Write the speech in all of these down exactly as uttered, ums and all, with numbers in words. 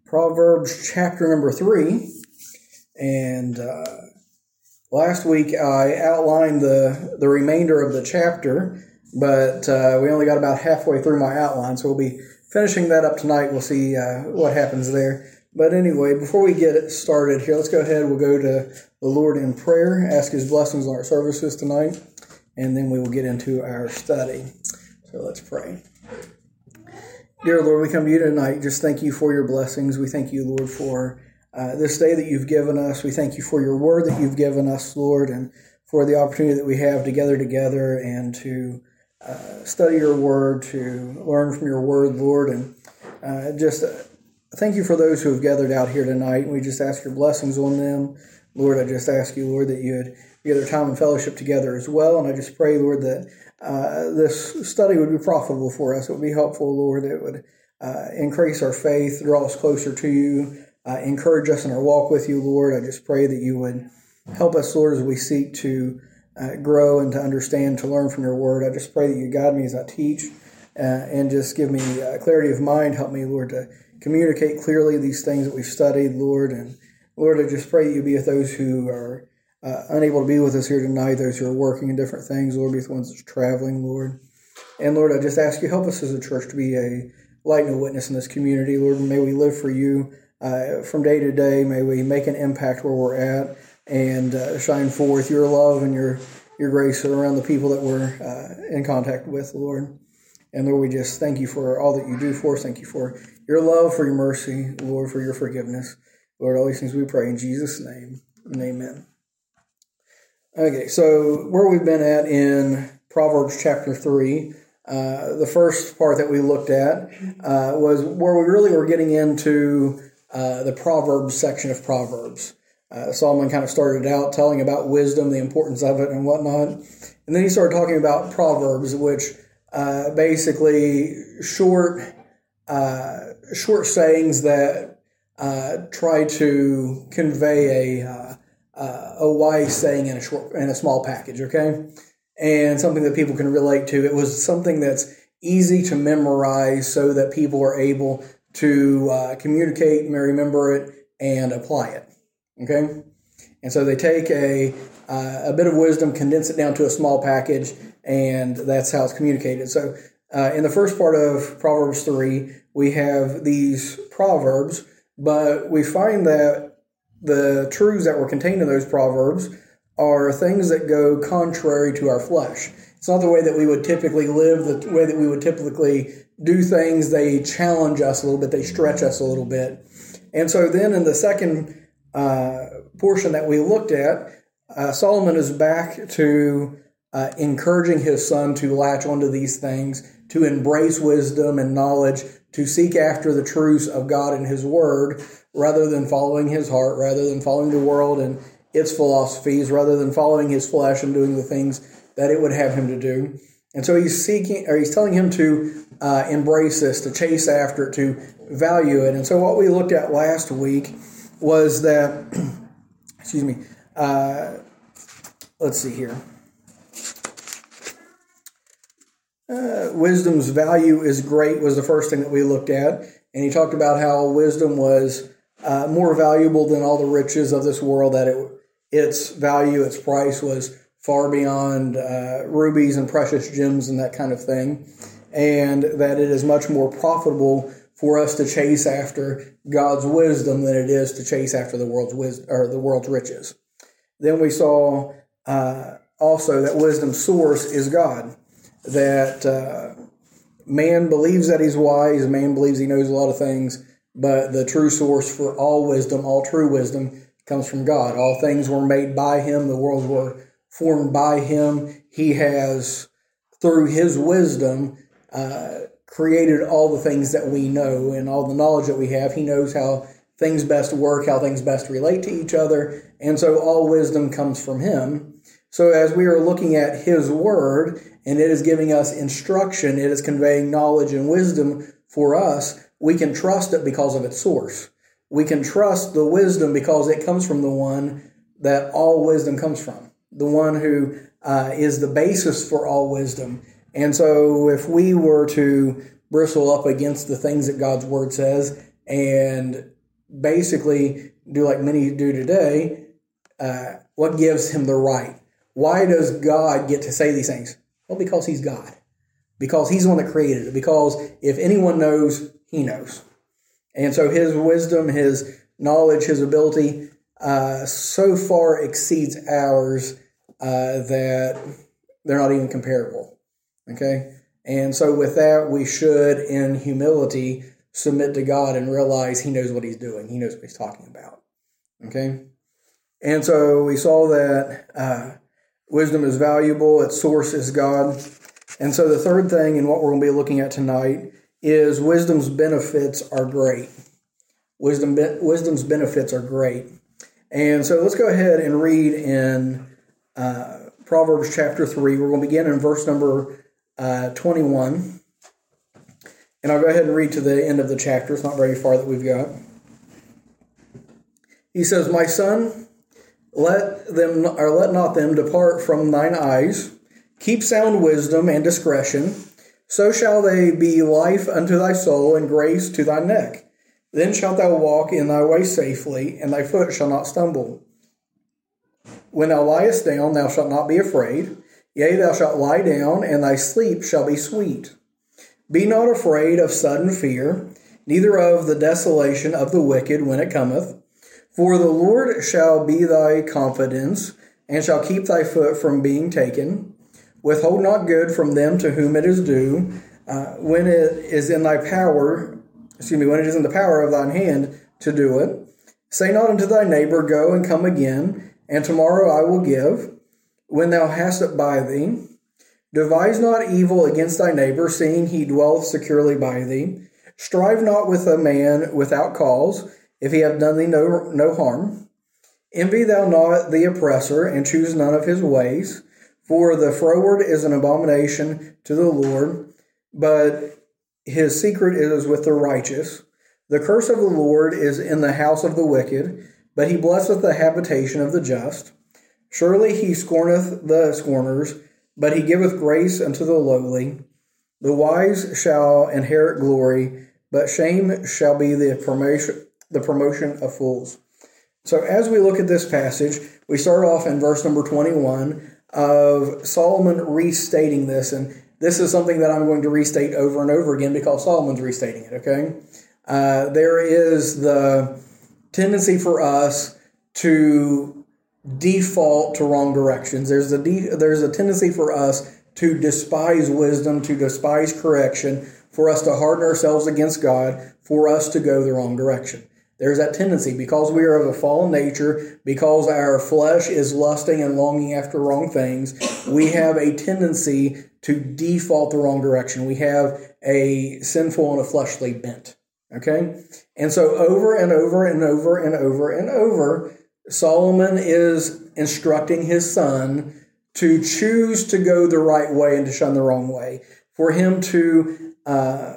Proverbs chapter number three. And uh, last week I outlined the, the remainder of the chapter, but uh, we only got about halfway through my outline, so we'll be finishing that up tonight. We'll see uh, what happens there. But anyway, before we get it started here, let's go ahead. We'll go to the Lord in prayer, ask His blessings on our services tonight, and then we will get into our study. So let's pray. Dear Lord, we come to you tonight. Just thank you for your blessings. We thank you, Lord, for uh, this day that you've given us. We thank you for your word that you've given us, Lord, and for the opportunity that we have to gather together and to uh, study your word, to learn from your word, Lord, and uh, just... Uh, Thank you for those who have gathered out here tonight. We just ask your blessings on them. Lord, I just ask you, Lord, that you would give their time and fellowship together as well. And I just pray, Lord, that uh, this study would be profitable for us. It would be helpful, Lord. It would uh, increase our faith, draw us closer to you, uh, encourage us in our walk with you, Lord. I just pray that you would help us, Lord, as we seek to uh, grow and to understand, to learn from your word. I just pray that you guide me as I teach uh, and just give me uh, clarity of mind. Help me, Lord, to communicate clearly these things that we've studied, Lord. And Lord, I just pray that you be with those who are uh, unable to be with us here tonight, those who are working in different things, Lord, be with the ones that are traveling, Lord. And Lord, I just ask you, help us as a church to be a light and a witness in this community, Lord. May we live for you uh, from day to day. May we make an impact where we're at and uh, shine forth your love and your, your grace around the people that we're uh, in contact with, Lord. And Lord, we just thank you for all that you do for us. Thank you for your love, for your mercy, Lord, for your forgiveness. Lord, all these things we pray in Jesus' name, and amen. Okay, so where we've been at in Proverbs chapter three, uh, the first part that we looked at uh, was where we really were getting into uh, the Proverbs section of Proverbs. Uh, Solomon kind of started out telling about wisdom, the importance of it, and whatnot. And then he started talking about Proverbs, which uh, basically short... Uh, short sayings that uh, try to convey a uh, uh, a wise saying in a short in a small package, okay, and something that people can relate to. It was something that's easy to memorize, so that people are able to uh, communicate, remember it, and apply it. Okay, and so they take a uh, a bit of wisdom, condense it down to a small package, and that's how it's communicated. So. Uh, in the first part of Proverbs three, we have these proverbs, but we find that the truths that were contained in those proverbs are things that go contrary to our flesh. It's not the way that we would typically live, the way that we would typically do things. They challenge us a little bit, they stretch us a little bit. And so then in the second uh, portion that we looked at, uh, Solomon is back to uh, encouraging his son to latch onto these things, to embrace wisdom and knowledge, to seek after the truths of God and His Word, rather than following his heart, rather than following the world and its philosophies, rather than following his flesh and doing the things that it would have him to do. And so he's seeking, or he's telling him to uh, embrace this, to chase after it, to value it. And so what we looked at last week was that, excuse me, uh, let's see here. Uh, wisdom's value is great was the first thing that we looked at. And he talked about how wisdom was uh, more valuable than all the riches of this world, that it, its value, its price was far beyond uh, rubies and precious gems and that kind of thing. And that it is much more profitable for us to chase after God's wisdom than it is to chase after the world's wisdom or the world's riches. Then we saw uh, also that wisdom's source is God. That uh, man believes that he's wise, man believes he knows a lot of things, but the true source for all wisdom, all true wisdom, comes from God. All things were made by Him, the worlds were formed by Him. He has, through His wisdom, uh, created all the things that we know and all the knowledge that we have. He knows how things best work, how things best relate to each other, and so all wisdom comes from Him. So as we are looking at His Word, and it is giving us instruction, it is conveying knowledge and wisdom for us, we can trust it because of its source. We can trust the wisdom because it comes from the one that all wisdom comes from, the one who uh, is the basis for all wisdom. And so if we were to bristle up against the things that God's Word says and basically do like many do today. Uh, what gives him the right? Why does God get to say these things? Well, because he's God. Because he's the one that created it. Because if anyone knows, he knows. And so his wisdom, his knowledge, his ability uh, so far exceeds ours uh, that they're not even comparable. Okay? And so with that, we should, in humility, submit to God and realize he knows what he's doing. He knows what he's talking about. Okay? And so we saw that uh, wisdom is valuable. Its source is God. And so the third thing in what we're going to be looking at tonight is wisdom's benefits are great. Wisdom, wisdom's benefits are great. And so let's go ahead and read in uh, Proverbs chapter three. We're going to begin in verse number uh, twenty-one. And I'll go ahead and read to the end of the chapter. It's not very far that we've got. He says, "My son, let them or let not them depart from thine eyes. Keep sound wisdom and discretion. So shall they be life unto thy soul and grace to thy neck. Then shalt thou walk in thy way safely, and thy foot shall not stumble. When thou liest down, thou shalt not be afraid. Yea, thou shalt lie down, and thy sleep shall be sweet. Be not afraid of sudden fear, neither of the desolation of the wicked when it cometh. For the Lord shall be thy confidence, and shall keep thy foot from being taken. Withhold not good from them to whom it is due, uh, when it is in thy power, excuse me, when it is in the power of thine hand to do it. Say not unto thy neighbor, Go and come again, and tomorrow I will give, when thou hast it by thee. Devise not evil against thy neighbor, seeing he dwelleth securely by thee. Strive not with a man without cause, if he have done thee no, no harm. Envy thou not the oppressor, and choose none of his ways. For the froward is an abomination to the Lord, but his secret is with the righteous. The curse of the Lord is in the house of the wicked, but he blesseth the habitation of the just. Surely he scorneth the scorners, but he giveth grace unto the lowly. The wise shall inherit glory, but shame shall be the promotion, the promotion of fools." So as we look at this passage, we start off in verse number twenty-one of Solomon restating this, and this is something that I'm going to restate over and over again because Solomon's restating it, okay? Uh, there is the tendency for us to default to wrong directions. There's a, de- there's a tendency for us to despise wisdom, to despise correction, for us to harden ourselves against God, for us to go the wrong direction. There's that tendency because we are of a fallen nature, because our flesh is lusting and longing after wrong things, we have a tendency to default the wrong direction. We have a sinful and a fleshly bent. Okay? And so over and over and over and over and over, Solomon is instructing his son to choose to go the right way and to shun the wrong way. For him to uh,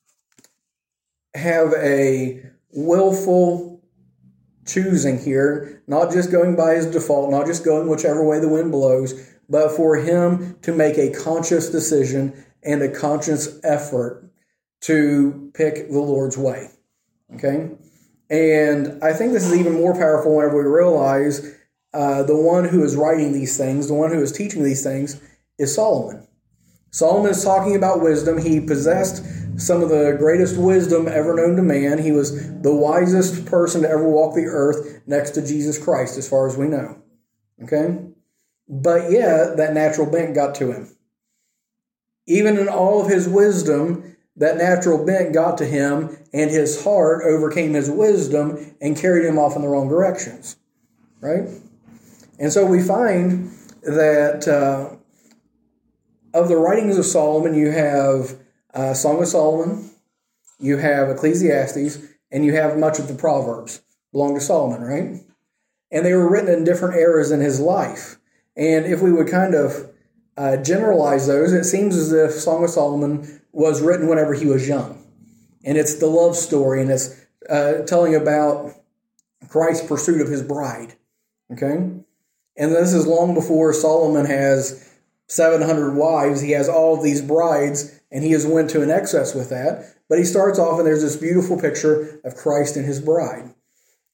have a willful choosing here, not just going by his default, not just going whichever way the wind blows, but for him to make a conscious decision and a conscious effort to pick the Lord's way. Okay? And I think this is even more powerful whenever we realize uh, the one who is writing these things, the one who is teaching these things, is Solomon. Solomon is talking about wisdom. He possessed some of the greatest wisdom ever known to man. He was the wisest person to ever walk the earth next to Jesus Christ, as far as we know. Okay? But yet, that natural bent got to him. Even in all of his wisdom, that natural bent got to him, and his heart overcame his wisdom and carried him off in the wrong directions. Right? And so we find that uh, of the writings of Solomon, you have uh, Song of Solomon, you have Ecclesiastes, and you have much of the Proverbs belong to Solomon, right? And they were written in different eras in his life. And if we would kind of uh, generalize those, it seems as if Song of Solomon was written whenever he was young. And it's the love story, and it's uh, telling about Christ's pursuit of his bride. Okay? And this is long before Solomon has seven hundred wives. He has all of these brides, and he has went to an excess with that. But he starts off, and there's this beautiful picture of Christ and his bride.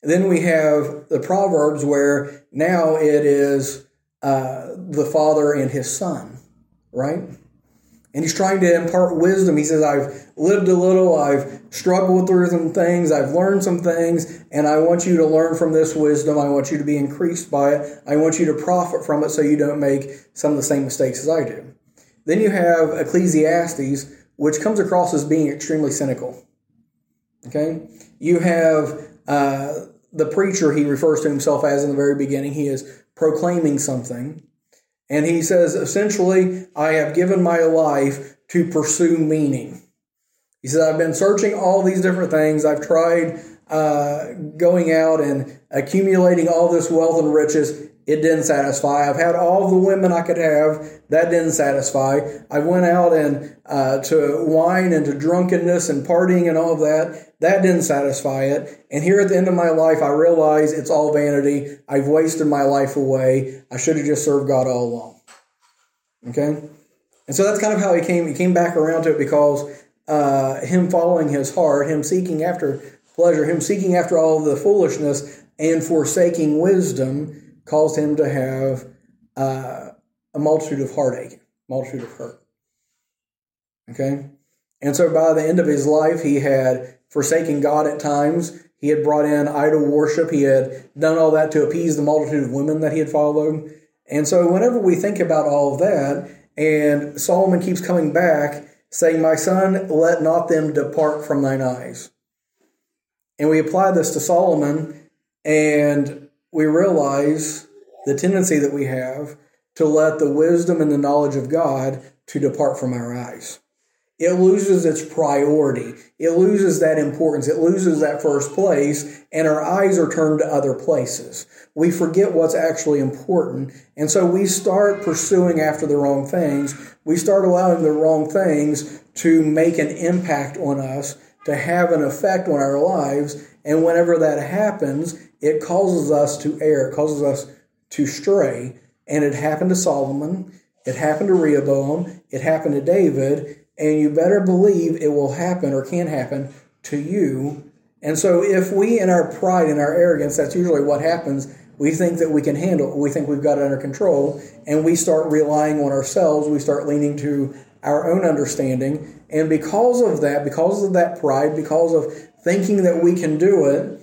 Then we have the Proverbs where now it is uh, the father and his son, right? And he's trying to impart wisdom. He says, I've lived a little, I've struggled through some things, I've learned some things, and I want you to learn from this wisdom. I want you to be increased by it. I want you to profit from it so you don't make some of the same mistakes as I do. Then you have Ecclesiastes, which comes across as being extremely cynical. Okay? You have uh, the preacher he refers to himself as in the very beginning. He is proclaiming something. And he says, essentially, I have given my life to pursue meaning. He says, I've been searching all these different things. I've tried uh, going out and accumulating all this wealth and riches. It didn't satisfy. I've had all the women I could have. That didn't satisfy. I went out and uh, to wine and to drunkenness and partying and all of that. That didn't satisfy it. And here at the end of my life, I realize it's all vanity. I've wasted my life away. I should have just served God all along. Okay? And so that's kind of how he came. He came back around to it because uh, him following his heart, him seeking after pleasure, him seeking after all of the foolishness and forsaking wisdom caused him to have uh, a multitude of heartache, multitude of hurt. Okay? And so by the end of his life, he had forsaken God at times. He had brought in idol worship. He had done all that to appease the multitude of women that he had followed. And so whenever we think about all of that, and Solomon keeps coming back, saying, my son, let not them depart from thine eyes. And we apply this to Solomon, and we realize the tendency that we have to let the wisdom and the knowledge of God to depart from our eyes. It loses its priority. It loses that importance. It loses that first place, and our eyes are turned to other places. We forget what's actually important, and so we start pursuing after the wrong things. We start allowing the wrong things to make an impact on us, to have an effect on our lives, and whenever that happens, it causes us to err. It causes us to stray, and it happened to Solomon. It happened to Rehoboam. It happened to David. And you better believe it will happen or can happen to you. And so if we, in our pride and our arrogance, that's usually what happens, we think that we can handle it. We think we've got it under control. And we start relying on ourselves. We start leaning to our own understanding. And because of that, because of that pride, because of thinking that we can do it,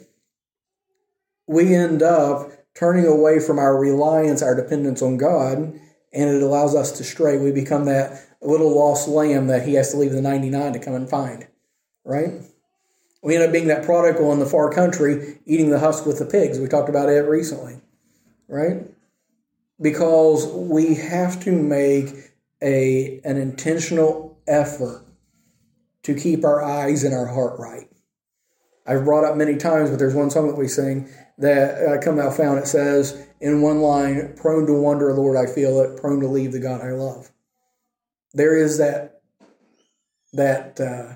we end up turning away from our reliance, our dependence on God, and it allows us to stray. We become that little lost lamb that he has to leave the ninety-nine to come and find, right? We end up being that prodigal in the far country eating the husk with the pigs. We talked about it recently, right? Because we have to make a an intentional effort to keep our eyes and our heart right. I've brought up many times, but there's one song that we sing that I come thou found. It says in one line, prone to wander, Lord, I feel it, prone to leave the God I love. There is that that uh,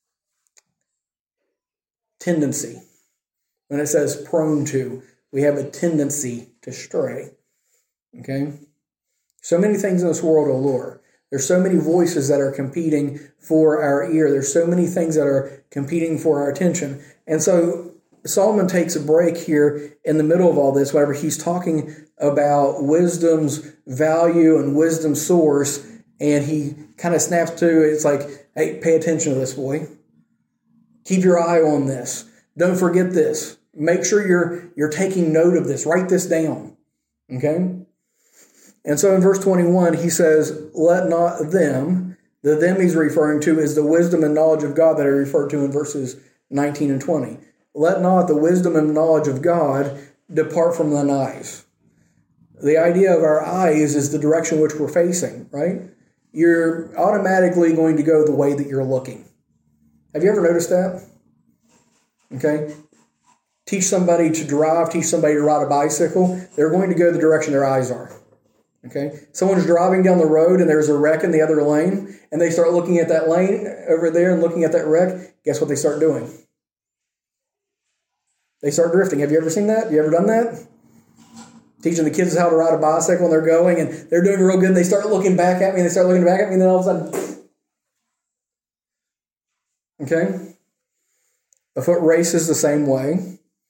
tendency. When it says prone to, we have a tendency to stray. Okay? So many things in this world allure. There's so many voices that are competing for our ear. There's so many things that are competing for our attention. And so Solomon takes a break here in the middle of all this, whenever he's talking about wisdom's value and wisdom's source, and he kind of snaps to it. It's like, hey, pay attention to this, boy. Keep your eye on this. Don't forget this. Make sure you're you're taking note of this. Write this down. Okay? And so in verse twenty-one, he says, let not them, the them he's referring to is the wisdom and knowledge of God that I referred to in verses nineteen and twenty. Let not the wisdom and knowledge of God depart from thine eyes. The idea of our eyes is the direction which we're facing, right? You're automatically going to go the way that you're looking. Have you ever noticed that? Okay? Teach somebody to drive, teach somebody to ride a bicycle. They're going to go the direction their eyes are. Okay? Someone's driving down the road and there's a wreck in the other lane, and they start looking at that lane over there and looking at that wreck. Guess what they start doing? They start drifting. Have you ever seen that? Have you ever done that? Teaching the kids how to ride a bicycle, and they're going, and they're doing real good, and they start looking back at me, and they start looking back at me, and then all of a sudden, okay? A foot race is the same way.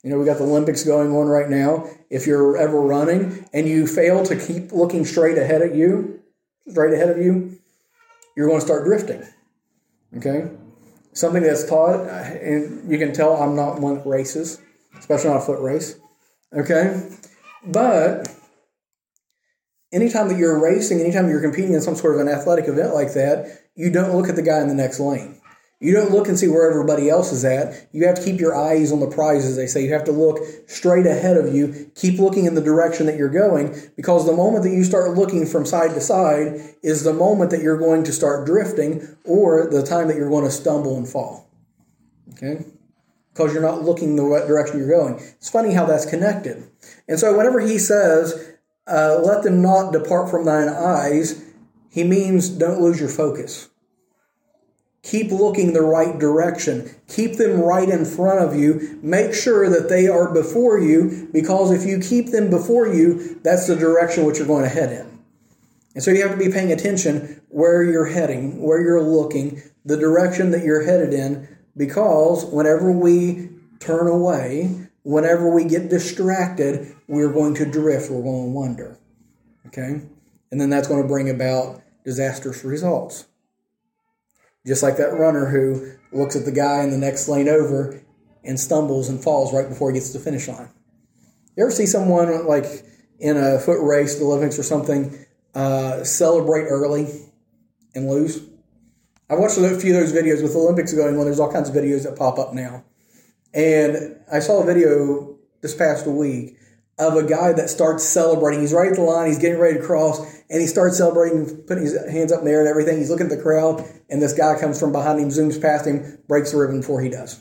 You know, we got the Olympics going on right now. If you're ever running and you fail to keep looking straight ahead at you, straight ahead of you, you're going to start drifting. Okay? Something that's taught, and you can tell I'm not one that races, especially not a foot race. Okay? But anytime that you're racing, anytime you're competing in some sort of an athletic event like that, you don't look at the guy in the next lane. You don't look and see where everybody else is at. You have to keep your eyes on the prize, as they say. You have to look straight ahead of you. Keep looking in the direction that you're going, because the moment that you start looking from side to side is the moment that you're going to start drifting, or the time that you're going to stumble and fall. Okay? Because you're not looking the right direction you're going. It's funny how that's connected. And so whenever he says, uh, let them not depart from thine eyes, he means don't lose your focus. Keep looking the right direction. Keep them right in front of you. Make sure that they are before you, because if you keep them before you, that's the direction which you're going to head in. And so you have to be paying attention where you're heading, where you're looking, the direction that you're headed in, because whenever we turn away, whenever we get distracted, we're going to drift, we're going to wander. Okay? And then that's going to bring about disastrous results. Just like that runner who looks at the guy in the next lane over and stumbles and falls right before he gets to the finish line. You ever see someone like in a foot race, the Olympics or something, uh, celebrate early and lose? I've watched a few of those videos with the Olympics going on. There's all kinds of videos that pop up now. And I saw a video this past week of a guy that starts celebrating. He's right at the line. He's getting ready to cross. And he starts celebrating, putting his hands up in the air and everything. He's looking at the crowd. And this guy comes from behind him, zooms past him, breaks the ribbon before he does.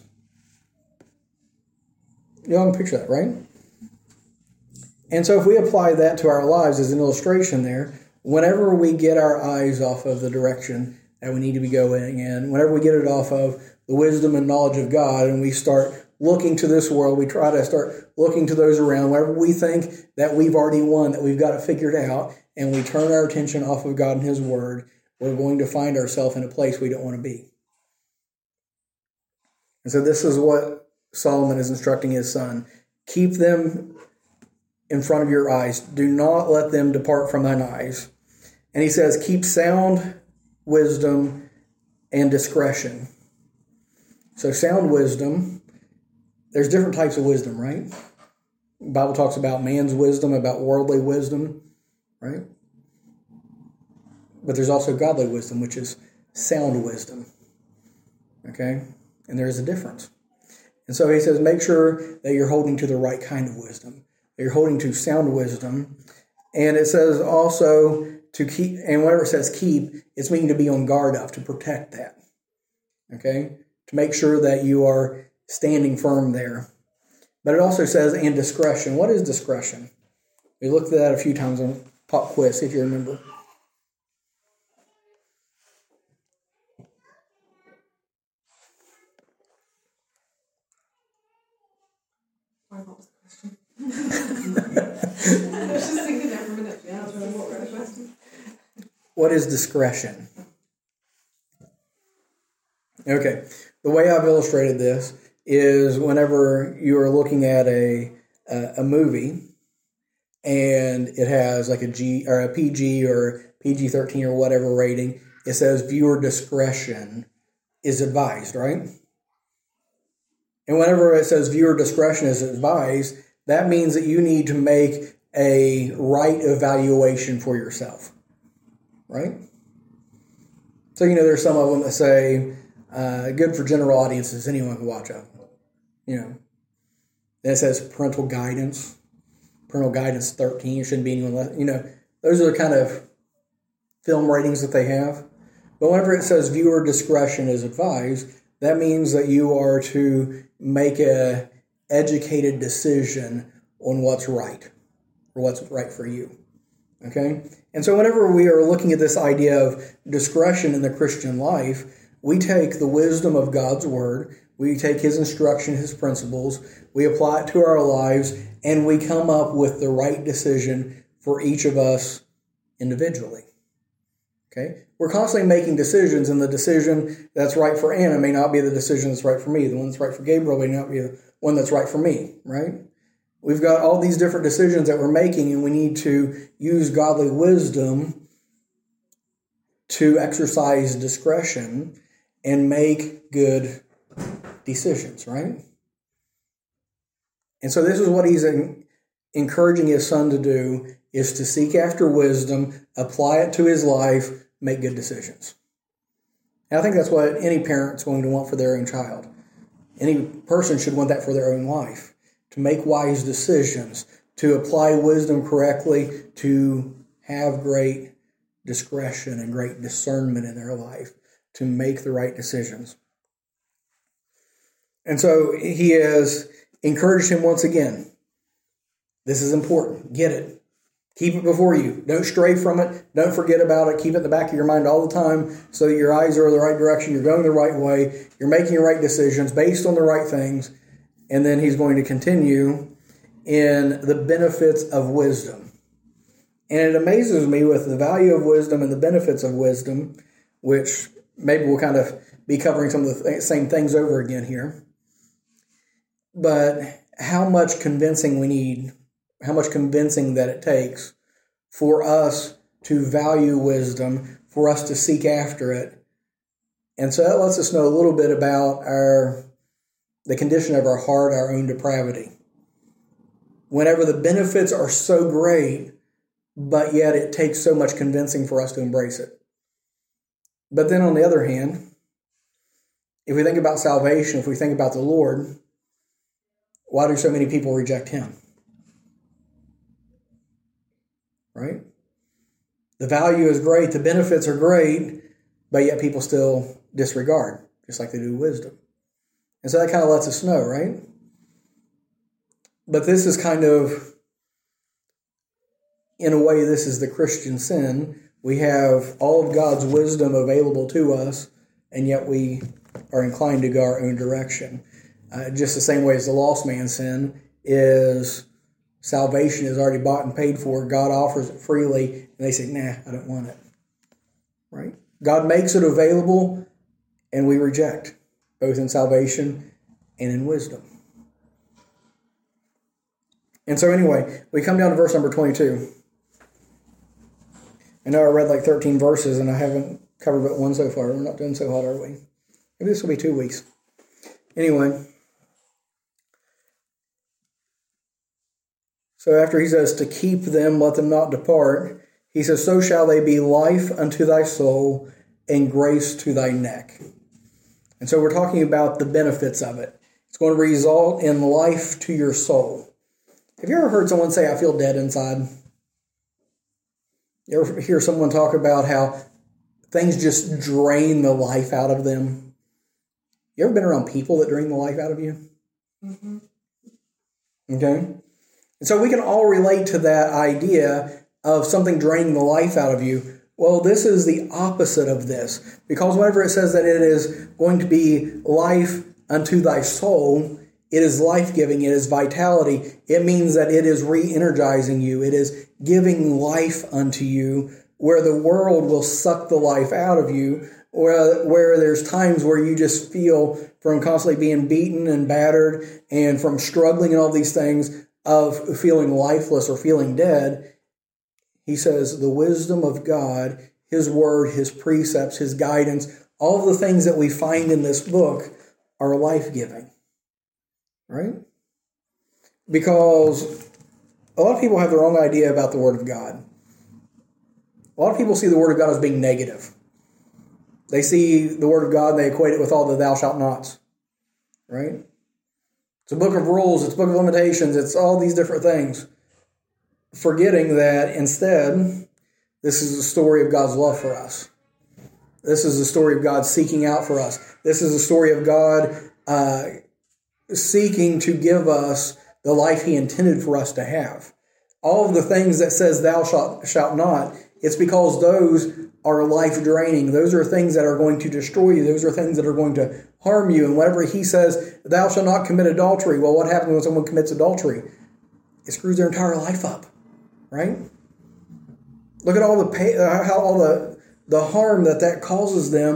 You all can picture that, right? And so if we apply that to our lives as an illustration there, whenever we get our eyes off of the direction that we need to be going in, whenever we get it off of the wisdom and knowledge of God, and we start looking to this world, we try to start looking to those around, whenever we think that we've already won, that we've got it figured out, and we turn our attention off of God and His Word, we're going to find ourselves in a place we don't want to be. And so this is what Solomon is instructing his son. Keep them in front of your eyes. Do not let them depart from thine eyes. And he says, keep sound wisdom and discretion. So sound wisdom, there's different types of wisdom, right? The Bible talks about man's wisdom, about worldly wisdom, right? But there's also godly wisdom, which is sound wisdom. Okay? And there is a difference. And so he says, make sure that you're holding to the right kind of wisdom. That you're holding to sound wisdom. And it says also to keep, and whenever it says keep, it's meaning to be on guard of, to protect that. Okay? To make sure that you are standing firm there. But it also says, and discretion. What is discretion? We looked at that a few times on Pop Quiz, if you remember. What was the question? I was just thinking there for a minute. Yeah, what were the questions? What is discretion? Okay. The way I've illustrated this is whenever you are looking at a a, a movie and it has like a G or a P G or P G thirteen or whatever rating, it says viewer discretion is advised, right? And whenever it says viewer discretion is advised, that means that you need to make a right evaluation for yourself, right? So, you know, there's some of them that say, uh, good for general audiences, anyone can watch it, you know. Then it says parental guidance, parental guidance thirteen, it shouldn't be anyone less, you know. Those are the kind of film ratings that they have. But whenever it says viewer discretion is advised, that means that you are to make a educated decision on what's right, or what's right for you. Okay? And so whenever we are looking at this idea of discretion in the Christian life, we take the wisdom of God's Word, we take His instruction, His principles, we apply it to our lives, and we come up with the right decision for each of us individually. Okay? We're constantly making decisions, and the decision that's right for Anna may not be the decision that's right for me. The one that's right for Gabriel may not be the one that's right for me, right? We've got all these different decisions that we're making, and we need to use godly wisdom to exercise discretion and make good decisions, right? And so this is what he's encouraging his son to do, is to seek after wisdom, apply it to his life, make good decisions. And I think that's what any parent's going to want for their own child. Any person should want that for their own life, to make wise decisions, to apply wisdom correctly, to have great discretion and great discernment in their life, to make the right decisions. And so he has encouraged him once again. This is important. Get it. Keep it before you. Don't stray from it. Don't forget about it. Keep it in the back of your mind all the time so that your eyes are in the right direction. You're going the right way. You're making the right decisions based on the right things. And then he's going to continue in the benefits of wisdom. And it amazes me with the value of wisdom and the benefits of wisdom, which maybe we'll kind of be covering some of the th- same things over again here. But how much convincing we need, how much convincing that it takes for us to value wisdom, for us to seek after it. And so that lets us know a little bit about our the condition of our heart, our own depravity. Whenever the benefits are so great, but yet it takes so much convincing for us to embrace it. But then on the other hand, if we think about salvation, if we think about the Lord, why do so many people reject him? Right? The value is great, the benefits are great, but yet people still disregard, just like they do wisdom. And so that kind of lets us know, right? But this is kind of, in a way, this is the Christian sin. We have all of God's wisdom available to us, and yet we are inclined to go our own direction. Uh, just the same way as the lost man's sin is salvation is already bought and paid for. God offers it freely, and they say, nah, I don't want it. Right? God makes it available, and we reject, both in salvation and in wisdom. And so anyway, we come down to verse number twenty-two. I know I read like thirteen verses, and I haven't covered but one so far. We're not doing so hot, are we? Maybe this will be two weeks. Anyway. So after he says to keep them, let them not depart, he says, so shall they be life unto thy soul and grace to thy neck. And so we're talking about the benefits of it. It's going to result in life to your soul. Have you ever heard someone say, I feel dead inside? You ever hear someone talk about how things just drain the life out of them? You ever been around people that drain the life out of you? Mm-hmm. Okay. And so we can all relate to that idea of something draining the life out of you. Well, this is the opposite of this. Because whenever it says that it is going to be life unto thy soul, it is life-giving, it is vitality. It means that it is re-energizing you. It is giving life unto you, where the world will suck the life out of you, where, where there's times where you just feel from constantly being beaten and battered and from struggling and all these things of feeling lifeless or feeling dead. He says the wisdom of God, His Word, His precepts, His guidance, all of the things that we find in this book are life-giving. Right? Because a lot of people have the wrong idea about the Word of God. A lot of people see the Word of God as being negative. They see the Word of God and they equate it with all the thou shalt nots. Right? It's a book of rules, it's a book of limitations, it's all these different things. Forgetting that instead, this is the story of God's love for us. This is the story of God seeking out for us. This is the story of God uh, seeking to give us the life He intended for us to have. All of the things that says thou shalt, shalt not, it's because those are life-draining. Those are things that are going to destroy you. Those are things that are going to harm you. And whenever He says, thou shalt not commit adultery, well, what happens when someone commits adultery? It screws their entire life up. Right? Look at all the pain, how all the, the harm that that causes them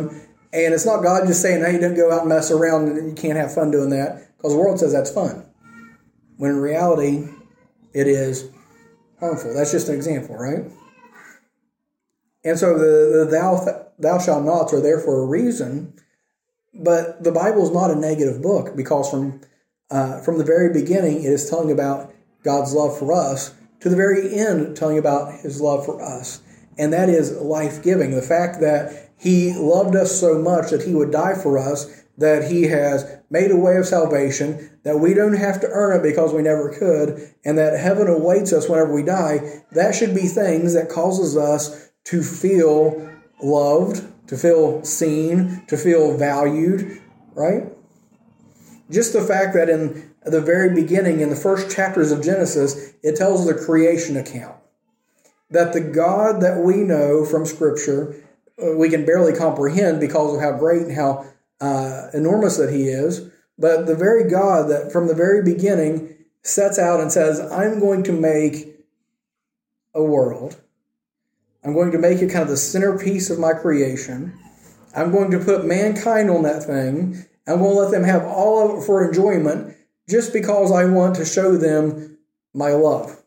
And it's not God just saying, hey, you don't go out and mess around and you can't have fun doing that, because the world says that's fun. When in reality, it is harmful. That's just an example, right? And so the, the thou, thou shalt nots are there for a reason, but the Bible is not a negative book, because from uh, from the very beginning, it is telling about God's love for us, to the very end, telling about his love for us. And that is life-giving. The fact that he loved us so much that he would die for us, that he has made a way of salvation, that we don't have to earn it because we never could, and that heaven awaits us whenever we die, that should be things that causes us to feel loved, to feel seen, to feel valued, right? Just the fact that in the very beginning, in the first chapters of Genesis, it tells the creation account. That the God that we know from Scripture, we can barely comprehend because of how great and how uh, enormous that he is, but the very God that from the very beginning sets out and says, I'm going to make a world. I'm going to make it kind of the centerpiece of my creation. I'm going to put mankind on that thing. I'm going to let them have all of it for enjoyment just because I want to show them my love.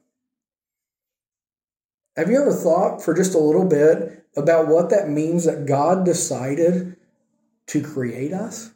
Have you ever thought for just a little bit about what that means that God decided to create us?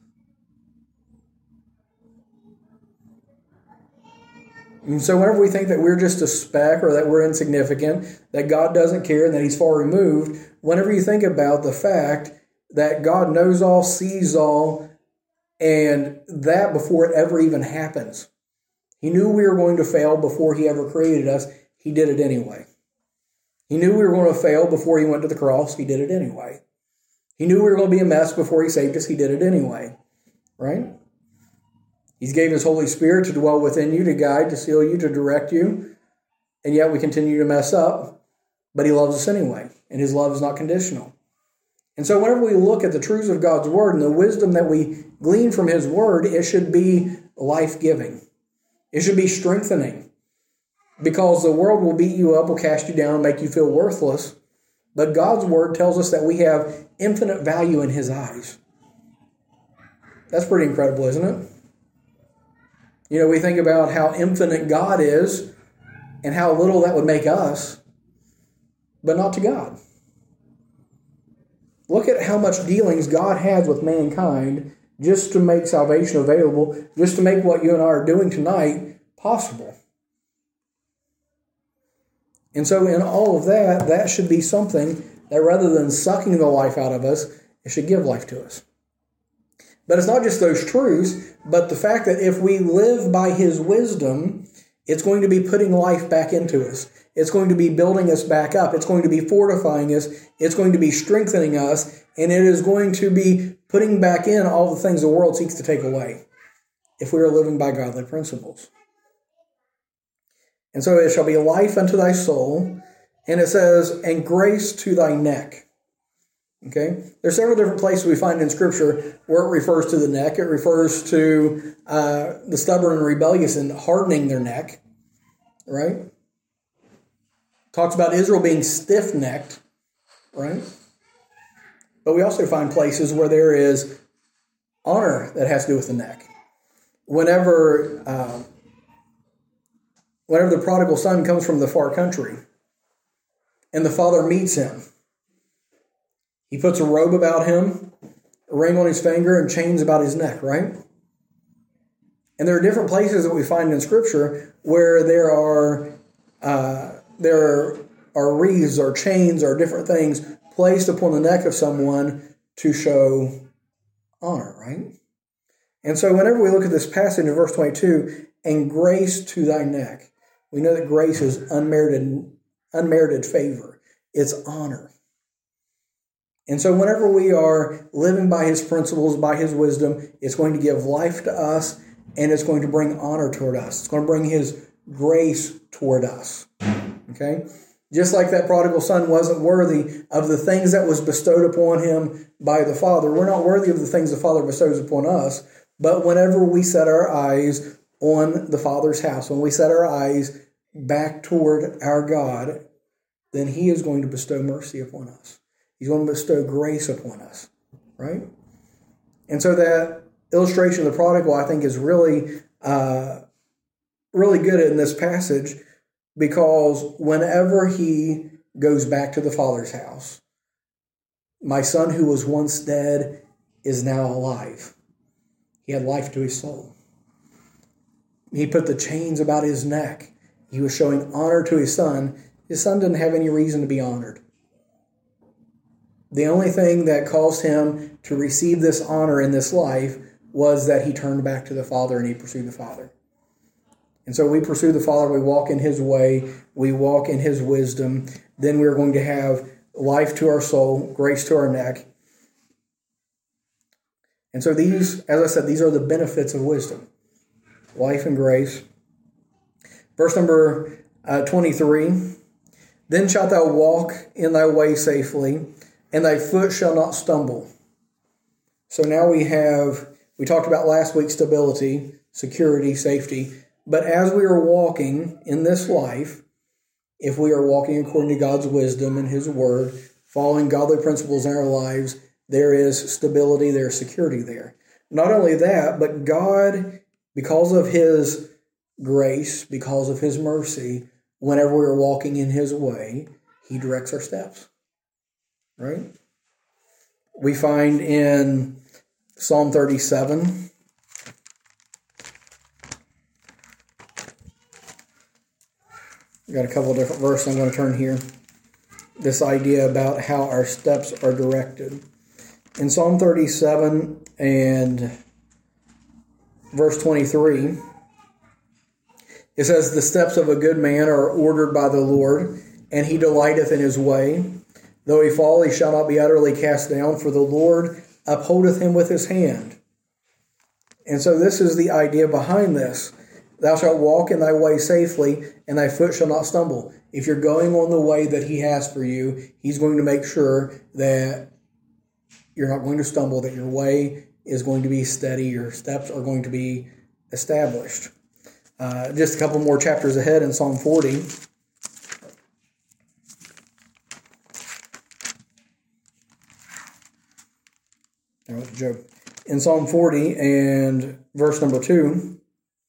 And so whenever we think that we're just a speck or that we're insignificant, that God doesn't care and that he's far removed, whenever you think about the fact that God knows all, sees all, and that before it ever even happens. He knew we were going to fail before he ever created us. He did it anyway. He knew we were going to fail before he went to the cross. He did it anyway. He knew we were going to be a mess before he saved us. He did it anyway. Right? He's gave his Holy Spirit to dwell within you, to guide, to seal you, to direct you. And yet we continue to mess up. But he loves us anyway. And his love is not conditional. And so whenever we look at the truths of God's word and the wisdom that we glean from his word, it should be life-giving. It should be strengthening. Because the world will beat you up, will cast you down, and make you feel worthless. But God's word tells us that we have infinite value in his eyes. That's pretty incredible, isn't it? You know, we think about how infinite God is and how little that would make us, but not to God. Look at how much dealings God has with mankind just to make salvation available, just to make what you and I are doing tonight possible. And so in all of that, that should be something that rather than sucking the life out of us, it should give life to us. But it's not just those truths, but the fact that if we live by his wisdom, it's going to be putting life back into us. It's going to be building us back up. It's going to be fortifying us. It's going to be strengthening us. And it is going to be putting back in all the things the world seeks to take away if we are living by godly principles. And so it shall be life unto thy soul. And it says, and grace to thy neck. Okay? There's several different places we find in Scripture where it refers to the neck. It refers to uh, the stubborn and rebellious and hardening their neck. Right? Talks about Israel being stiff-necked. Right? But we also find places where there is honor that has to do with the neck. Whenever... Uh, Whenever the prodigal son comes from the far country and the father meets him, he puts a robe about him, a ring on his finger, and chains about his neck, right? And there are different places that we find in Scripture where there are uh, there are wreaths or chains or different things placed upon the neck of someone to show honor, right? And so whenever we look at this passage in verse twenty-two, and grace to thy neck, we know that grace is unmerited, unmerited favor. It's honor. And so whenever we are living by his principles, by his wisdom, it's going to give life to us, and it's going to bring honor toward us. It's going to bring his grace toward us. Okay? Just like that prodigal son wasn't worthy of the things that was bestowed upon him by the Father. We're not worthy of the things the Father bestows upon us. But whenever we set our eyes on the Father's house, when we set our eyes back toward our God, then he is going to bestow mercy upon us. He's going to bestow grace upon us. right? And so that illustration of the prodigal, I think, is really, uh, really good in this passage, because whenever he goes back to the Father's house, my son who was once dead is now alive. He had life to his soul. He put the chains about his neck. He was showing honor to his son. His son didn't have any reason to be honored. The only thing that caused him to receive this honor in this life was that he turned back to the Father and he pursued the Father. And so we pursue the Father, we walk in his way, we walk in his wisdom, then we're going to have life to our soul, grace to our neck. And so these, as I said, these are the benefits of wisdom. Life and grace. Verse number uh, twenty-three. Then shalt thou walk in thy way safely, and thy foot shall not stumble. So now we have, we talked about last week, stability, security, safety. But as we are walking in this life, if we are walking according to God's wisdom and his word, following godly principles in our lives, there is stability, there is security there. Not only that, but God, because of his grace, because of his mercy, whenever we are walking in his way, he directs our steps. Right? We find in Psalm thirty-seven, we got a couple of different verses I'm going to turn here. This idea about how our steps are directed. In Psalm thirty-seven and verse twenty-three, it says, the steps of a good man are ordered by the Lord, and he delighteth in his way. Though he fall, he shall not be utterly cast down, for the Lord upholdeth him with his hand. And so this is the idea behind this. Thou shalt walk in thy way safely, and thy foot shall not stumble. If you're going on the way that he has for you, he's going to make sure that you're not going to stumble, that your way is going to be steady, your steps are going to be established. Uh, just a couple more chapters ahead in Psalm forty. There was a joke. In Psalm forty and verse number two,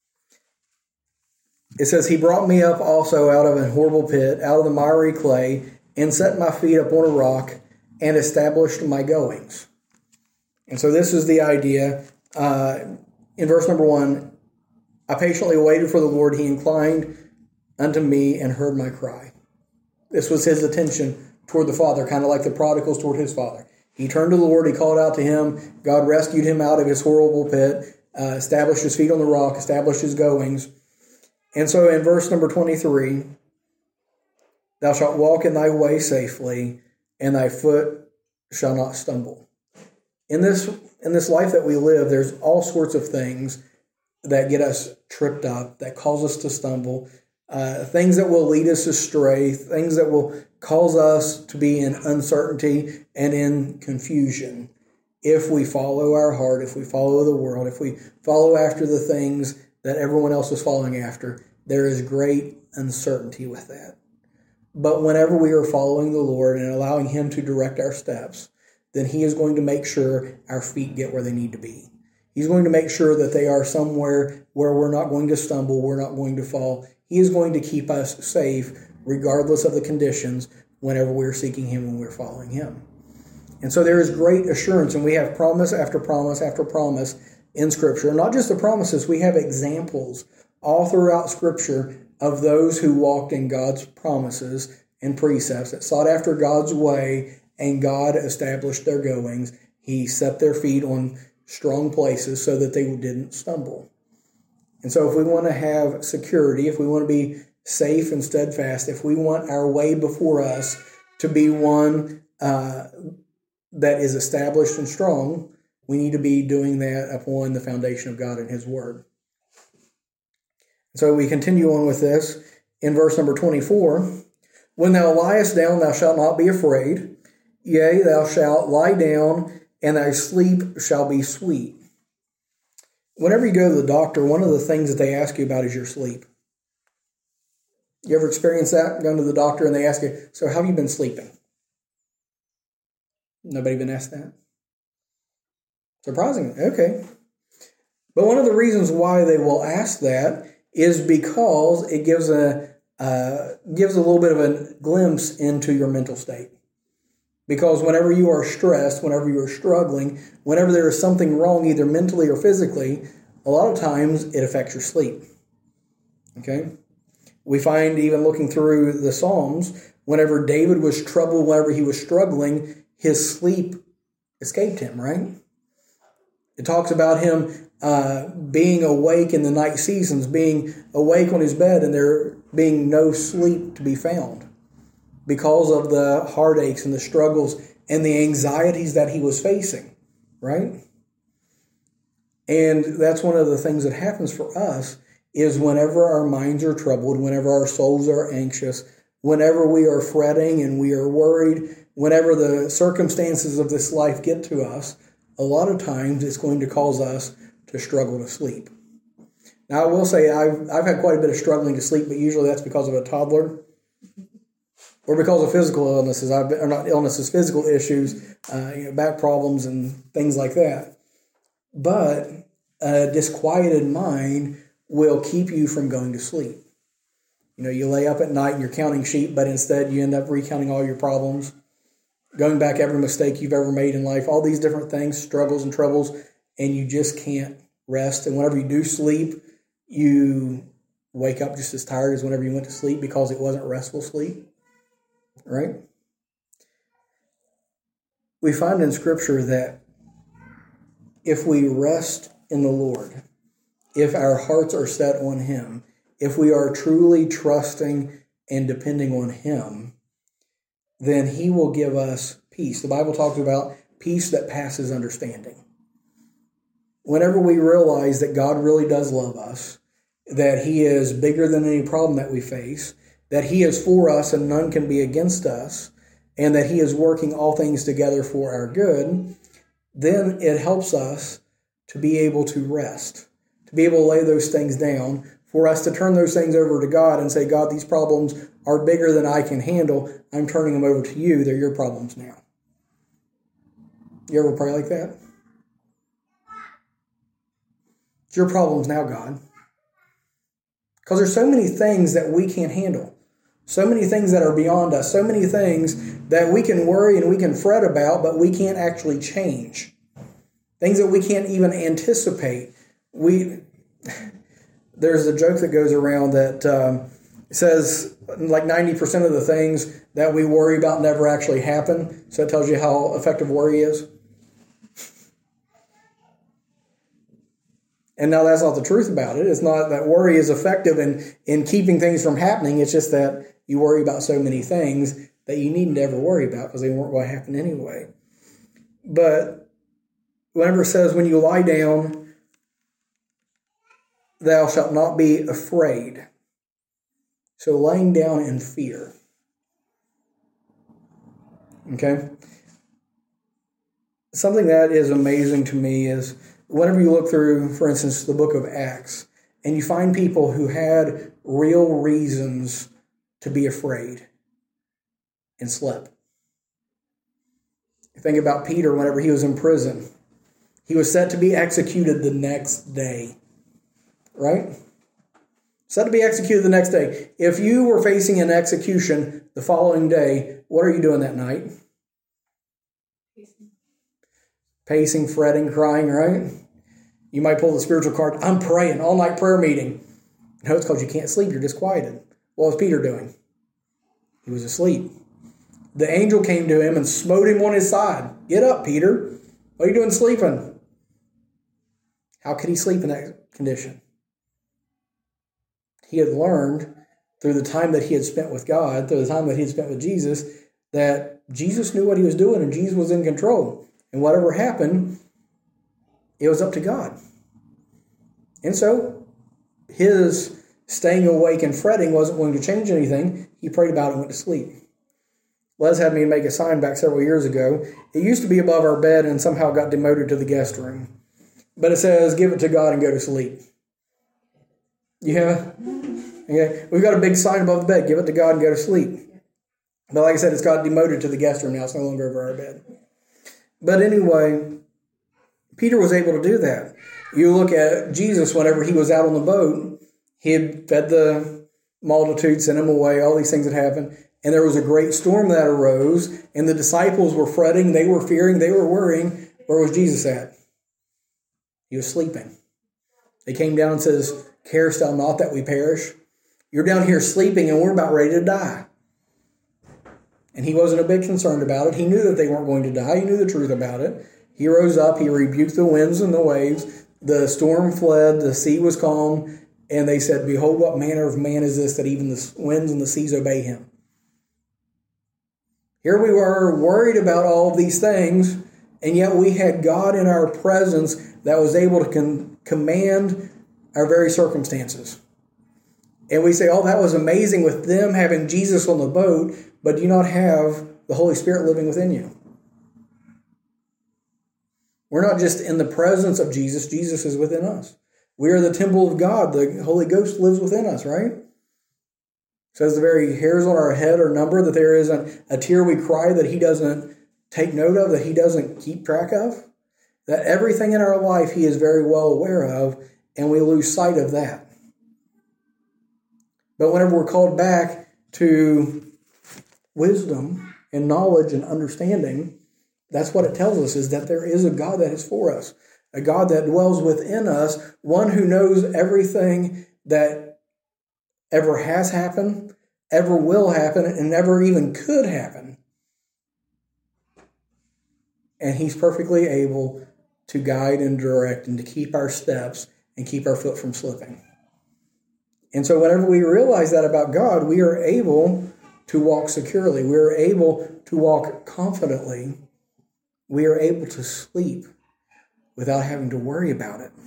it says, he brought me up also out of an horrible pit, out of the miry clay, and set my feet upon a rock, and established my goings. And so this is the idea. Uh, in verse number one, I patiently waited for the Lord. He inclined unto me and heard my cry. This was his attention toward the Father, kind of like the prodigals toward his father. He turned to the Lord. He called out to him. God rescued him out of his horrible pit, uh, established his feet on the rock, established his goings. And so in verse number twenty-three, thou shalt walk in thy way safely, and thy foot shall not stumble. In this, in this life that we live, there's all sorts of things that get us tripped up, that cause us to stumble, uh, things that will lead us astray, things that will cause us to be in uncertainty and in confusion. If we follow our heart, if we follow the world, if we follow after the things that everyone else is following after, there is great uncertainty with that. But whenever we are following the Lord and allowing him to direct our steps, then he is going to make sure our feet get where they need to be. He's going to make sure that they are somewhere where we're not going to stumble, we're not going to fall. He is going to keep us safe regardless of the conditions whenever we're seeking him and we're following him. And so there is great assurance, and we have promise after promise after promise in Scripture. Not just the promises, we have examples all throughout Scripture of those who walked in God's promises and precepts, that sought after God's way, and God established their goings. He set their feet on strong places so that they didn't stumble. And so if we want to have security, if we want to be safe and steadfast, if we want our way before us to be one uh, that is established and strong, we need to be doing that upon the foundation of God and his word. So we continue on with this in verse number twenty-four. When thou liest down, thou shalt not be afraid. Yea, thou shalt lie down, and thy sleep shall be sweet. Whenever you go to the doctor, one of the things that they ask you about is your sleep. You ever experienced that? Going to the doctor and they ask you, so how have you been sleeping? Nobody been asked that? Surprisingly, okay. But one of the reasons why they will ask that is because it gives a uh, gives a little bit of a glimpse into your mental state. Because whenever you are stressed, whenever you are struggling, whenever there is something wrong, either mentally or physically, a lot of times it affects your sleep. Okay? We find, even looking through the Psalms, whenever David was troubled, whenever he was struggling, his sleep escaped him, right? It talks about him uh, being awake in the night seasons, being awake on his bed, and there being no sleep to be found because of the heartaches and the struggles and the anxieties that he was facing, right? And that's one of the things that happens for us is whenever our minds are troubled, whenever our souls are anxious, whenever we are fretting and we are worried, whenever the circumstances of this life get to us, a lot of times it's going to cause us to struggle to sleep. Now, I will say I've, I've had quite a bit of struggling to sleep, but usually that's because of a toddler or because of physical illnesses, I've been, or not illnesses, physical issues, uh, you know, back problems and things like that. But a disquieted mind will keep you from going to sleep. You know, you lay up at night and you're counting sheep, but instead you end up recounting all your problems, going back every mistake you've ever made in life, all these different things, struggles and troubles, and you just can't rest. And whenever you do sleep, you wake up just as tired as whenever you went to sleep because it wasn't restful sleep. Right? We find in Scripture that if we rest in the Lord, if our hearts are set on Him, if we are truly trusting and depending on Him, then He will give us peace. The Bible talks about peace that passes understanding. Whenever we realize that God really does love us, that He is bigger than any problem that we face, that He is for us and none can be against us, and that He is working all things together for our good, then it helps us to be able to rest, to be able to lay those things down, for us to turn those things over to God and say, God, these problems are bigger than I can handle. I'm turning them over to you. They're your problems now. You ever pray like that? It's your problems now, God. Because there's so many things that we can't handle. So many things that are beyond us. So many things that we can worry and we can fret about, but we can't actually change. Things that we can't even anticipate. We There's a joke that goes around that um, says like ninety percent of the things that we worry about never actually happen. So it tells you how effective worry is. And now that's not the truth about it. It's not that worry is effective in, in keeping things from happening. It's just that you worry about so many things that you needn't ever worry about because they weren't going to happen anyway. But whenever it says, when you lie down, thou shalt not be afraid. So laying down in fear. Okay? Something that is amazing to me is whenever you look through, for instance, the book of Acts, and you find people who had real reasons to be afraid and slept. Think about Peter whenever he was in prison. He was set to be executed the next day. Right? Set to be executed the next day. If you were facing an execution the following day, what are you doing that night? Pacing. Pacing, fretting, crying, right? You might pull the spiritual card. I'm praying, all-night prayer meeting. No, it's because you can't sleep. You're disquieted. What was Peter doing? He was asleep. The angel came to him and smote him on his side. Get up, Peter. What are you doing sleeping? How could he sleep in that condition? He had learned through the time that he had spent with God, through the time that he had spent with Jesus, that Jesus knew what he was doing and Jesus was in control. And whatever happened, it was up to God. And so his staying awake and fretting wasn't going to change anything. He prayed about it and went to sleep. Les had me make a sign back several years ago. It used to be above our bed and somehow got demoted to the guest room. But it says, give it to God and go to sleep. Yeah? Okay. We've got a big sign above the bed, give it to God and go to sleep. But like I said, it's got demoted to the guest room now. It's no longer over our bed. But anyway, Peter was able to do that. You look at Jesus whenever he was out on the boat, he had fed the multitude, sent them away, all these things had happened, and there was a great storm that arose, and the disciples were fretting, they were fearing, they were worrying. Where was Jesus at? He was sleeping. They came down and says, "Carest thou not that we perish?" You're down here sleeping and we're about ready to die. And he wasn't a bit concerned about it. He knew that they weren't going to die. He knew the truth about it. He rose up, he rebuked the winds and the waves. The storm fled, the sea was calm, and they said, "Behold, what manner of man is this that even the winds and the seas obey him?" Here we were worried about all of these things, and yet we had God in our presence that was able to con- command our very circumstances. And we say, "Oh, that was amazing with them having Jesus on the boat," but do you not have the Holy Spirit living within you? We're not just in the presence of Jesus. Jesus is within us. We are the temple of God. The Holy Ghost lives within us, right? It says the very hairs on our head are numbered, that there isn't a tear we cry that he doesn't take note of, that he doesn't keep track of. That everything in our life he is very well aware of, and we lose sight of that. But whenever we're called back to wisdom and knowledge and understanding, that's what it tells us, is that there is a God that is for us, a God that dwells within us, one who knows everything that ever has happened, ever will happen, and never even could happen. And he's perfectly able to guide and direct and to keep our steps and keep our foot from slipping. And so whenever we realize that about God, we are able to walk securely. We are able to walk confidently. We are able to sleep without having to worry about it.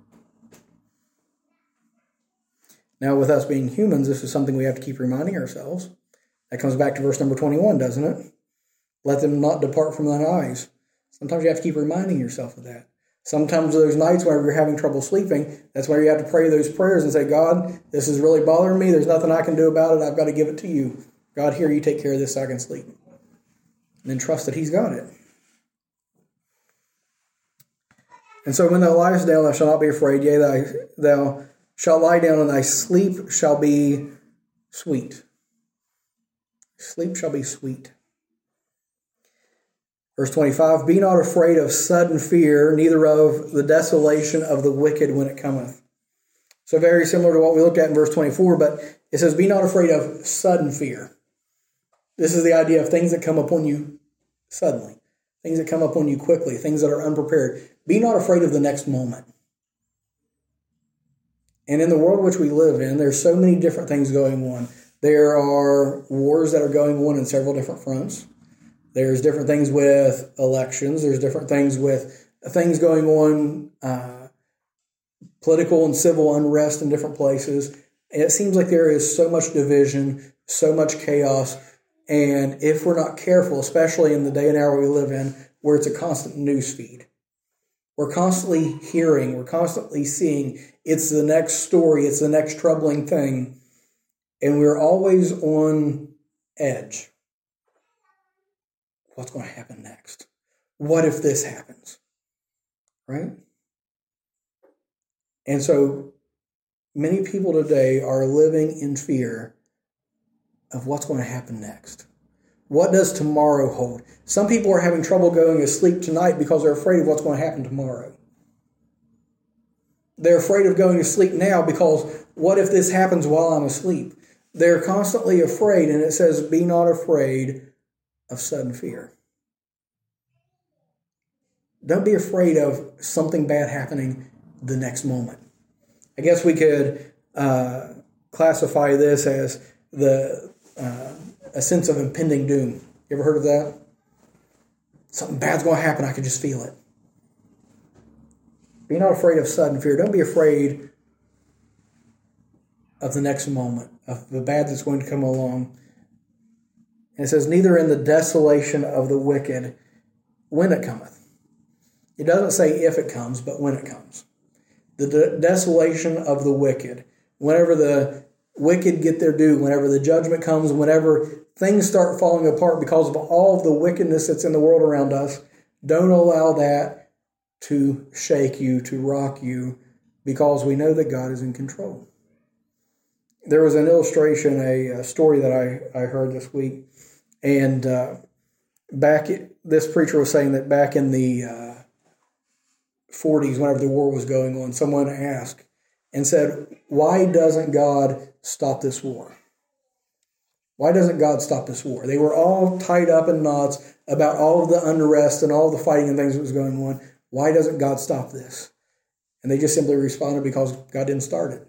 Now, with us being humans, this is something we have to keep reminding ourselves. That comes back to verse number twenty-one, doesn't it? Let them not depart from thine eyes. Sometimes you have to keep reminding yourself of that. Sometimes those nights whenever you're having trouble sleeping, that's why you have to pray those prayers and say, "God, this is really bothering me. There's nothing I can do about it. I've got to give it to you. God, here, you take care of this so I can sleep." And then trust that he's got it. And so when thou liest down, thou shalt not be afraid. Yea, thou, thou shalt lie down, and thy sleep shall be sweet. Sleep shall be sweet. Verse twenty-five, be not afraid of sudden fear, neither of the desolation of the wicked when it cometh. So very similar to what we looked at in verse twenty-four, but it says, be not afraid of sudden fear. This is the idea of things that come upon you suddenly, things that come upon you quickly, things that are unprepared. Be not afraid of the next moment. And in the world which we live in, there's so many different things going on. There are wars that are going on in several different fronts. There's different things with elections. There's different things with things going on, uh, political and civil unrest in different places. And it seems like there is so much division, so much chaos. And if we're not careful, especially in the day and hour we live in, where it's a constant news feed, we're constantly hearing, we're constantly seeing, it's the next story, it's the next troubling thing. And we're always on edge. What's going to happen next? What if this happens? Right? And so many people today are living in fear of what's going to happen next. What does tomorrow hold? Some people are having trouble going to sleep tonight because they're afraid of what's going to happen tomorrow. They're afraid of going to sleep now because what if this happens while I'm asleep? They're constantly afraid, and it says, be not afraid of sudden fear. Don't be afraid of something bad happening the next moment. I guess we could uh, classify this as the uh, a sense of impending doom. You ever heard of that? Something bad's going to happen. I can just feel it. Be not afraid of sudden fear. Don't be afraid of the next moment, of the bad that's going to come along. And it says, neither in the desolation of the wicked when it cometh. It doesn't say if it comes, but when it comes. The de- desolation of the wicked. Whenever the wicked get their due, whenever the judgment comes, whenever things start falling apart because of all of the wickedness that's in the world around us, don't allow that to shake you, to rock you, because we know that God is in control. There was an illustration, a, a story that I, I heard this week, and uh, back this preacher was saying that back in the uh, forties, whenever the war was going on, someone asked and said, why doesn't God stop this war? Why doesn't God stop this war? They were all tied up in knots about all of the unrest and all the fighting and things that was going on. Why doesn't God stop this? And they just simply responded, because God didn't start it.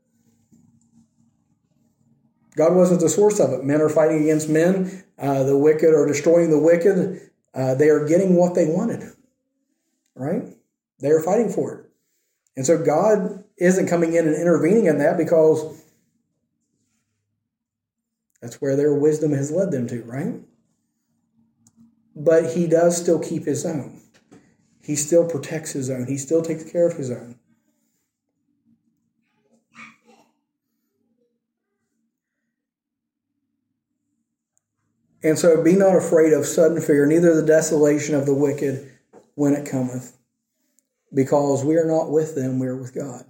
God wasn't the source of it. Men are fighting against men. Uh, the wicked are destroying the wicked. Uh, they are getting what they wanted, right? They are fighting for it. And so God isn't coming in and intervening in that, because that's where their wisdom has led them to, right? But he does still keep his own. He still protects his own. He still takes care of his own. And so be not afraid of sudden fear, neither the desolation of the wicked when it cometh, because we are not with them, we are with God.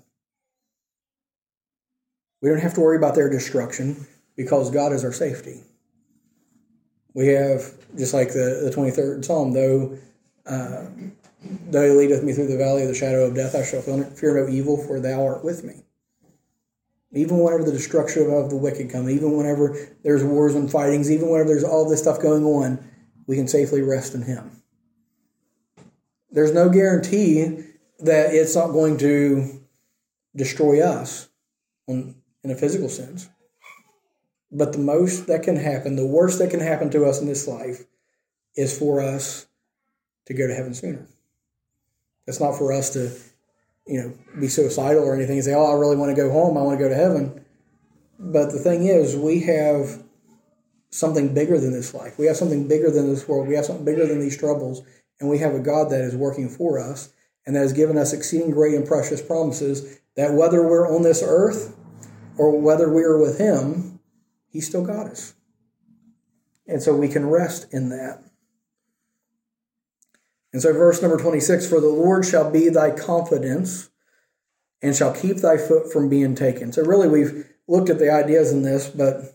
We don't have to worry about their destruction, because God is our safety. We have, just like the, the twenty-third Psalm, though, uh, though he leadeth me through the valley of the shadow of death, I shall fear no evil, for thou art with me. Even whenever the destruction of the wicked come, even whenever there's wars and fightings, even whenever there's all this stuff going on, we can safely rest in him. There's no guarantee that it's not going to destroy us in a physical sense. But the most that can happen, the worst that can happen to us in this life, is for us to go to heaven sooner. It's not for us to, you know, be suicidal or anything and say, oh, I really want to go home, I want to go to heaven. But the thing is, we have something bigger than this life. We have something bigger than this world. We have something bigger than these troubles. And we have a God that is working for us and that has given us exceeding great and precious promises that whether we're on this earth or whether we are with him, he's still got us. And so we can rest in that. And so verse number twenty-six, for the Lord shall be thy confidence and shall keep thy foot from being taken. So really we've looked at the ideas in this, but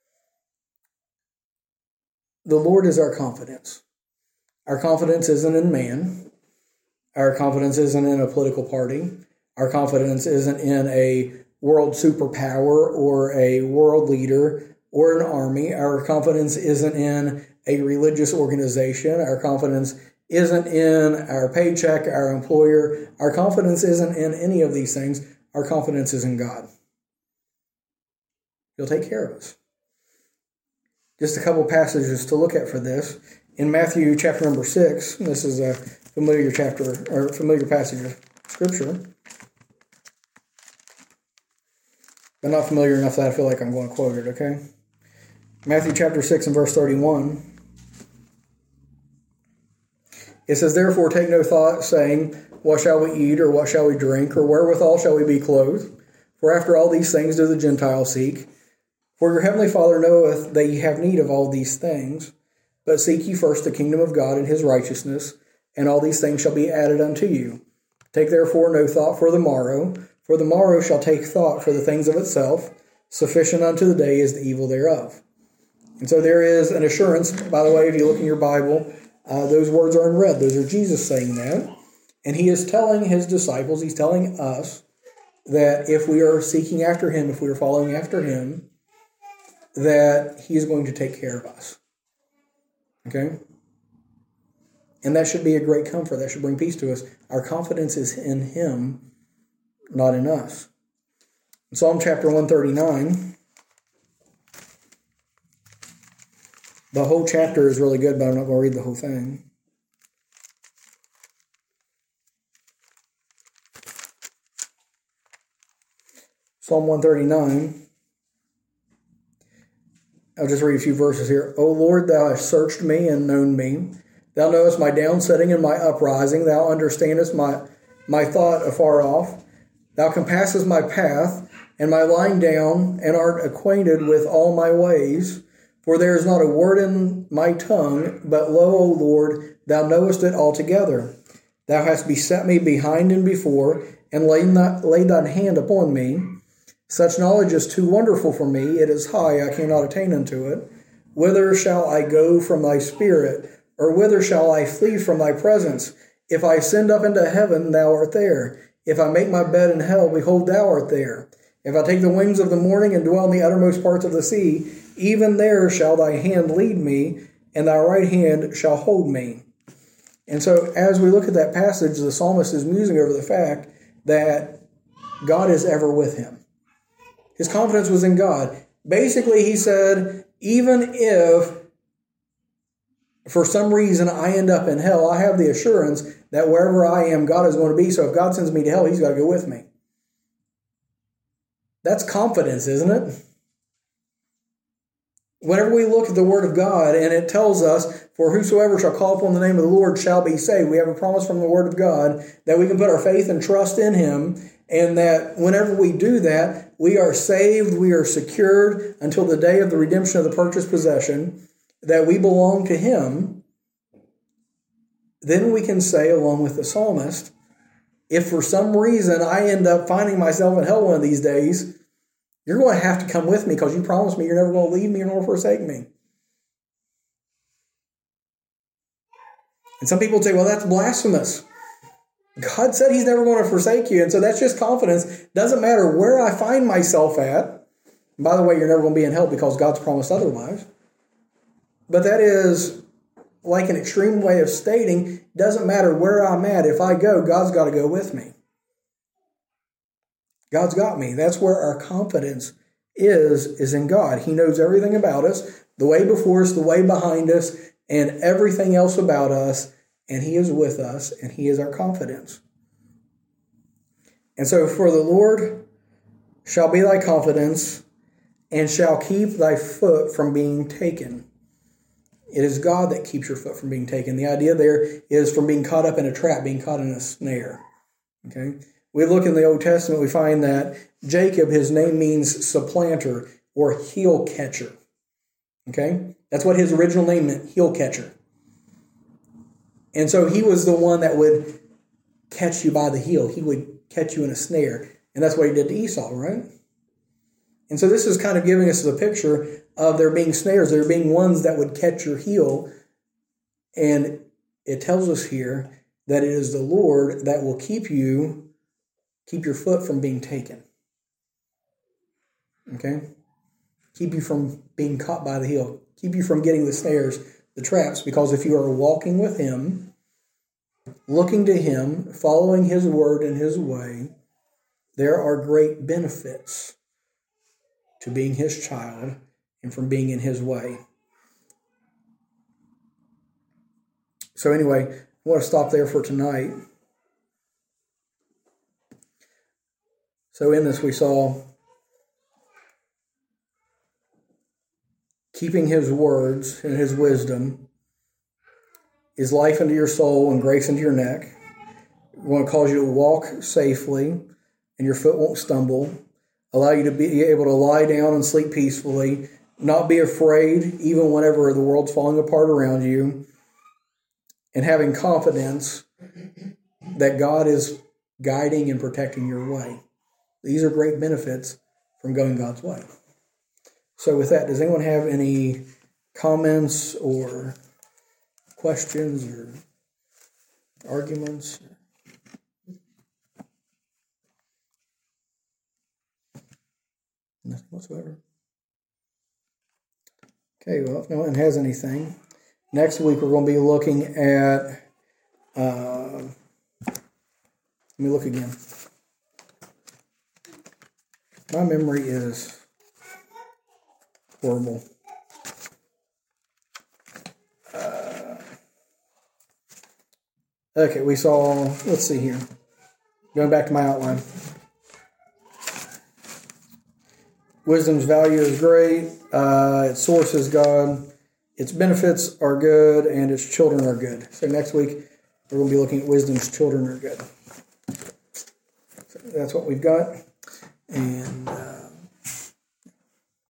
the Lord is our confidence. Our confidence isn't in man. Our confidence isn't in a political party. Our confidence isn't in a world superpower or a world leader or an army. Our confidence isn't in a religious organization. Our confidence isn't in our paycheck, our employer. Our confidence isn't in any of these things. Our confidence is in God. He'll take care of us. Just a couple passages to look at for this. In Matthew chapter number six, this is a familiar chapter or familiar passage of Scripture, but not familiar enough that I feel like I'm going to quote it, okay? Matthew chapter six and verse thirty-one. It says, therefore take no thought, saying, what shall we eat, or what shall we drink, or wherewithal shall we be clothed? For after all these things do the Gentiles seek. For your heavenly Father knoweth that ye have need of all these things. But seek ye first the kingdom of God and his righteousness, and all these things shall be added unto you. Take therefore no thought for the morrow, for the morrow shall take thought for the things of itself. Sufficient unto the day is the evil thereof. And so there is an assurance, by the way, if you look in your Bible, uh, those words are in red. Those are Jesus saying that. And he is telling his disciples, he's telling us, that if we are seeking after him, if we are following after him, that he is going to take care of us. Okay? And that should be a great comfort. That should bring peace to us. Our confidence is in him, not in us. In Psalm chapter one thirty-nine, the whole chapter is really good, but I'm not going to read the whole thing. Psalm one thirty-nine. I'll just read a few verses here. O Lord, thou hast searched me and known me. Thou knowest my downsetting and my uprising. Thou understandest my, my thought afar off. Thou compassest my path and my lying down, and art acquainted with all my ways. For there is not a word in my tongue, but lo, O Lord, thou knowest it altogether. Thou hast beset me behind and before, and laid, not, laid thine hand upon me. Such knowledge is too wonderful for me. It is high, I cannot attain unto it. Whither shall I go from thy spirit? Or whither shall I flee from thy presence? If I ascend up into heaven, thou art there. If I make my bed in hell, behold, thou art there. If I take the wings of the morning and dwell in the uttermost parts of the sea, even there shall thy hand lead me, and thy right hand shall hold me. And so as we look at that passage, the psalmist is musing over the fact that God is ever with him. His confidence was in God. Basically, he said, even if for some reason I end up in hell, I have the assurance that wherever I am, God is going to be. So if God sends me to hell, he's got to go with me. That's confidence, isn't it? Whenever we look at the Word of God and it tells us, for whosoever shall call upon the name of the Lord shall be saved, we have a promise from the Word of God that we can put our faith and trust in Him, and that whenever we do that, we are saved, we are secured until the day of the redemption of the purchased possession, that we belong to Him. Then we can say, along with the psalmist, if for some reason I end up finding myself in hell one of these days, you're going to have to come with me because you promised me you're never going to leave me nor forsake me. And some people say, well, that's blasphemous. God said he's never going to forsake you. And so that's just confidence. Doesn't matter where I find myself at. And by the way, you're never going to be in hell because God's promised otherwise. But that is like an extreme way of stating, doesn't matter where I'm at. If I go, God's got to go with me. God's got me. That's where our confidence is, is in God. He knows everything about us, the way before us, the way behind us, and everything else about us, and He is with us, and He is our confidence. And so, for the Lord shall be thy confidence, and shall keep thy foot from being taken. It is God that keeps your foot from being taken. The idea there is from being caught up in a trap, being caught in a snare. Okay? We look in the Old Testament, we find that Jacob, his name means supplanter or heel catcher. Okay? That's what his original name meant, heel catcher. And so he was the one that would catch you by the heel. He would catch you in a snare. And that's what he did to Esau, right? And so this is kind of giving us the picture of there being snares, there being ones that would catch your heel. And it tells us here that it is the Lord that will keep you Keep your foot from being taken. Okay? Keep you from being caught by the heel. Keep you from getting the snares, the traps, because if you are walking with Him, looking to Him, following His word and His way, there are great benefits to being His child and from being in His way. So anyway, I want to stop there for tonight. So in this we saw keeping His words and His wisdom is life unto your soul and grace unto your neck. We want to cause you to walk safely and your foot won't stumble. Allow you to be able to lie down and sleep peacefully. Not be afraid even whenever the world's falling apart around you. And having confidence that God is guiding and protecting your way. These are great benefits from going God's way. So with that, does anyone have any comments or questions or arguments? Nothing whatsoever. Okay, well, if no one has anything, next week we're going to be looking at, uh, let me look again. My memory is horrible. Uh, okay, we saw, let's see here. Going back to my outline. Wisdom's value is great. Uh, its source is God. Its benefits are good, and its children are good. So next week, we're going to be looking at wisdom's children are good. So that's what we've got. And... Uh,